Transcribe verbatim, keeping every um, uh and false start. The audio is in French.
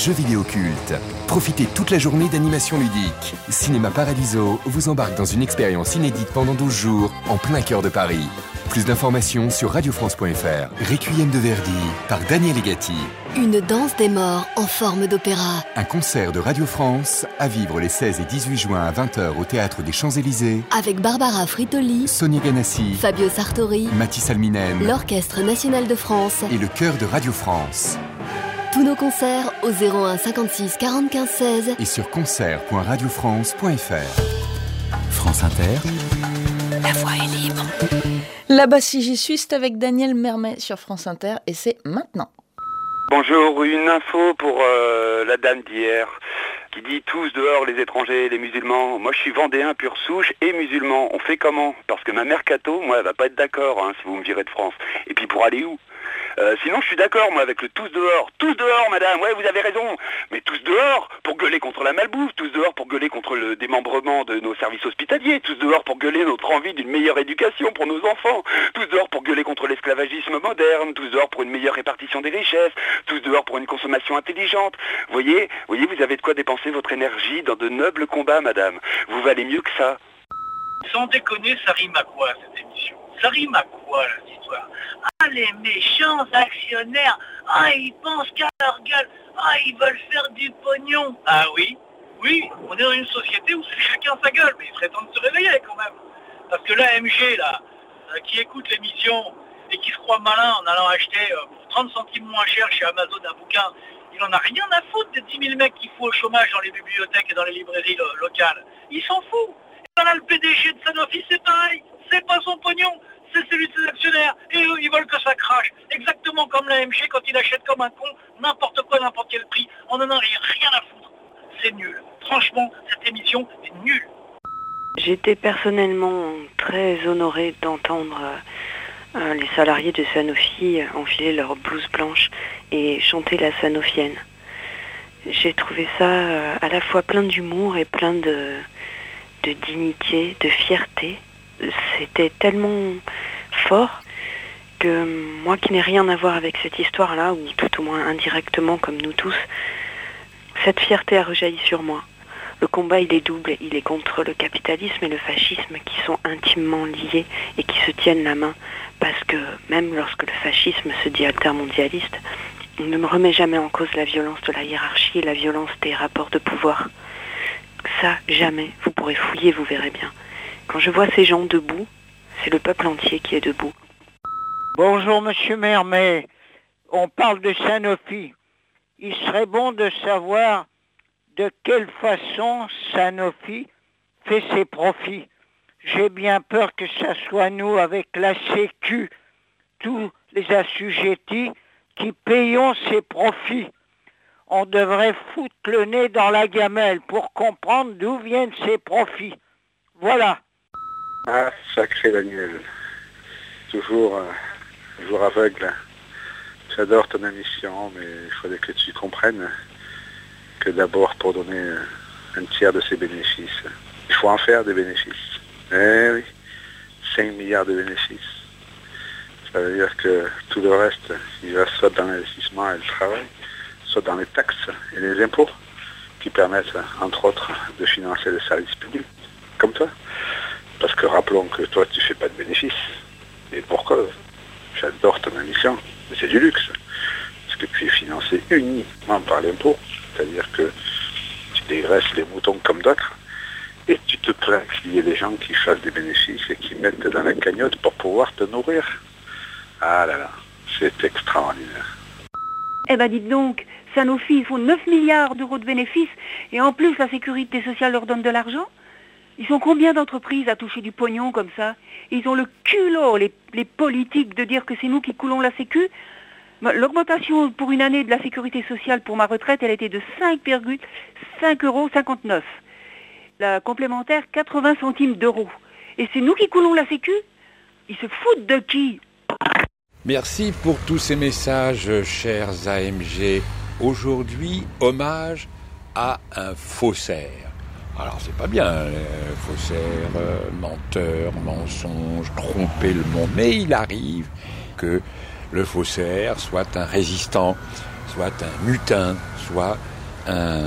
jeux vidéo cultes. Profitez toute la journée d'animations ludiques. Cinéma Paradiso vous embarque dans une expérience inédite pendant douze jours, en plein cœur de Paris. Plus d'informations sur radio france point f r. Requiem de Verdi par Daniel Egati. Une danse des morts en forme d'opéra. Un concert de Radio France à vivre les seize et dix-huit juin à vingt heures au Théâtre des Champs-Élysées. Avec Barbara Fritoli, Sonia Ganassi, Fabio Sartori, Mathis Alminen, l'Orchestre National de France et le Chœur de Radio France. Tous nos concerts au zéro un cinquante-six quarante quinze seize et sur concert point radio france point f r. France Inter. La voix est libre. La Bassie Suisse avec Daniel Mermet sur France Inter et c'est maintenant. Bonjour, une info pour euh, la dame d'hier qui dit tous dehors les étrangers, les musulmans. Moi je suis vendéen pure souche et musulman. On fait comment? Parce que ma mère catho, moi elle va pas être d'accord hein, si vous me virez de France. Et puis pour aller où? Euh, sinon je suis d'accord moi avec le tous dehors. Tous dehors madame, ouais vous avez raison. Mais tous dehors pour gueuler contre la malbouffe, tous dehors pour gueuler contre le démembrement de nos services hospitaliers, tous dehors pour gueuler notre envie d'une meilleure éducation pour nos enfants, tous dehors pour gueuler contre l'esclavagisme moderne, tous dehors pour une meilleure répartition des richesses, tous dehors pour une consommation intelligente. Voyez, voyez vous avez de quoi dépenser votre énergie dans de nobles combats madame. Vous valez mieux que ça. Sans déconner, ça rime à quoi cette émission? Ça rime à quoi là, cette histoire? Ah les méchants actionnaires, ah ils pensent qu'à leur gueule, ah ils veulent faire du pognon. Ah oui, oui, on est dans une société où c'est chacun sa gueule, mais il serait temps de se réveiller quand même. Parce que l'A M G là, euh, qui écoute l'émission et qui se croit malin en allant acheter euh, pour trente centimes moins cher chez Amazon un bouquin, il en a rien à foutre des dix mille mecs qu'il faut au chômage dans les bibliothèques et dans les librairies lo- locales. Il s'en fout. Et là, le P D G de Sanofi, c'est pareil. C'est pas son pognon, c'est celui de ses actionnaires. Et eux, ils veulent que ça crache. Exactement comme l'A M G quand il achète comme un con n'importe quoi, n'importe quel prix. On en a rien à foutre. C'est nul. Franchement, cette émission est nulle. J'étais personnellement très honorée d'entendre euh, les salariés de Sanofi enfiler leur blouse blanche et chanter la sanofienne. J'ai trouvé ça euh, à la fois plein d'humour et plein de, de dignité, de fierté. C'était tellement fort que moi qui n'ai rien à voir avec cette histoire-là, ou tout au moins indirectement comme nous tous, cette fierté a rejailli sur moi. Le combat il est double, il est contre le capitalisme et le fascisme qui sont intimement liés et qui se tiennent la main, parce que même lorsque le fascisme se dit altermondialiste, on ne me remet jamais en cause la violence de la hiérarchie et la violence des rapports de pouvoir. Ça, jamais, vous pourrez fouiller, vous verrez bien. Quand je vois ces gens debout, c'est le peuple entier qui est debout. Bonjour Monsieur Mermet, on parle de Sanofi. Il serait bon de savoir de quelle façon Sanofi fait ses profits. J'ai bien peur que ça soit nous avec la Sécu, tous les assujettis qui payons ses profits. On devrait foutre le nez dans la gamelle pour comprendre d'où viennent ses profits. Voilà. Ah, sacré Daniel. Toujours, euh, toujours aveugle. J'adore ton émission, mais il faudrait que tu comprennes que d'abord, pour donner un tiers de ses bénéfices, il faut en faire des bénéfices. Eh oui, cinq milliards de bénéfices. Ça veut dire que tout le reste, il va soit dans l'investissement et le travail, soit dans les taxes et les impôts, qui permettent, entre autres, de financer les services publics, comme toi. Parce que rappelons que toi, tu fais pas de bénéfices. Et pour cause, j'adore ton émission, mais c'est du luxe. Parce que tu es financé uniquement par l'impôt. C'est-à-dire que tu dégraisses les moutons comme d'autres, et tu te plains qu'il y ait des gens qui fassent des bénéfices et qui mettent dans la cagnotte pour pouvoir te nourrir. Ah là là, c'est extraordinaire. Eh ben dites donc, Sanofi, ils font neuf milliards d'euros de bénéfices, et en plus la sécurité sociale leur donne de l'argent. Ils sont combien d'entreprises à toucher du pognon comme ça? Ils ont le culot, les, les politiques, de dire que c'est nous qui coulons la sécu. L'augmentation pour une année de la sécurité sociale pour ma retraite, elle était de cinq virgule cinq euros cinquante-neuf. La complémentaire, quatre-vingts centimes d'euros. Et c'est nous qui coulons la sécu? Ils se foutent de qui? Merci pour tous ces messages, chers A M G. Aujourd'hui, hommage à un faussaire. Alors c'est pas bien, euh, faussaire, euh, menteur, mensonge, tromper le monde, mais il arrive que le faussaire soit un résistant, soit un mutin, soit un